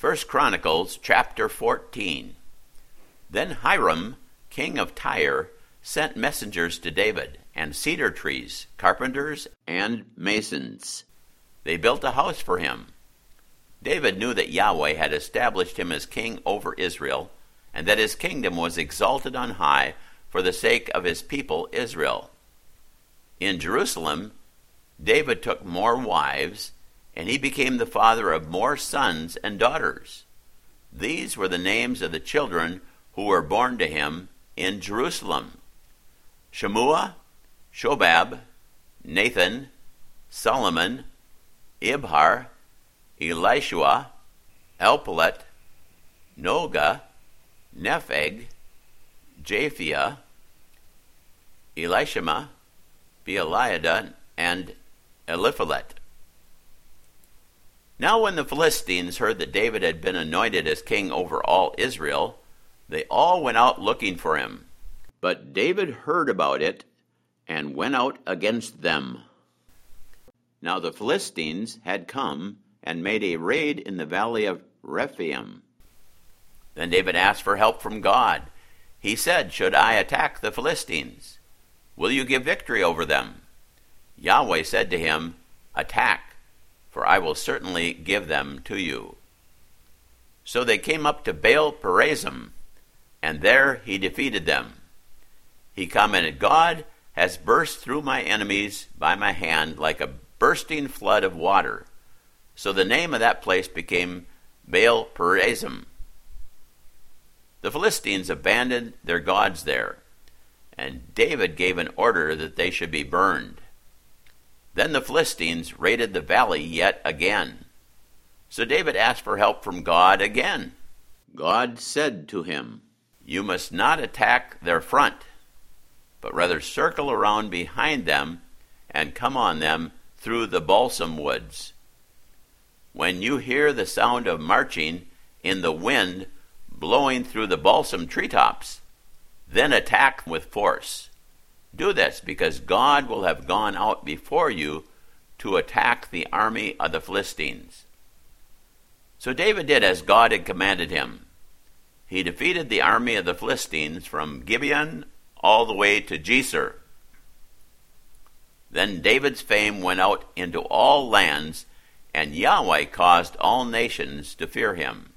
1 Chronicles chapter 14. Then Hiram, king of Tyre, sent messengers to David, and cedar trees, carpenters, and masons. They built a house for him. David knew that Yahweh had established him as king over Israel, and that his kingdom was exalted on high for the sake of his people Israel. In Jerusalem, David took more wives, and he became the father of more sons and daughters. These were the names of the children who were born to him in Jerusalem: Shemua, Shobab, Nathan, Solomon, Ibhar, Elishua, Elpalet, Noga, Nepheg, Japhia, Elishama, Beeliada, and Eliphalet. Now when the Philistines heard that David had been anointed as king over all Israel, they all went out looking for him. But David heard about it and went out against them. Now the Philistines had come and made a raid in the valley of Rephaim. Then David asked for help from God. He said, "Should I attack the Philistines? Will you give victory over them?" Yahweh said to him, "Attack, for I will certainly give them to you." So they came up to Baal Perazim, and there he defeated them. He commented, "God has burst through my enemies by my hand like a bursting flood of water." So the name of that place became Baal Perazim. The Philistines abandoned their gods there, and David gave an order that they should be burned. Then the Philistines raided the valley yet again. So David asked for help from God again. God said to him, "You must not attack their front, but rather circle around behind them and come on them through the balsam woods. When you hear the sound of marching in the wind blowing through the balsam treetops, then attack with force. Do this because God will have gone out before you to attack the army of the Philistines." So David did as God had commanded him. He defeated the army of the Philistines from Gibeon all the way to Geser. Then David's fame went out into all lands, and Yahweh caused all nations to fear him.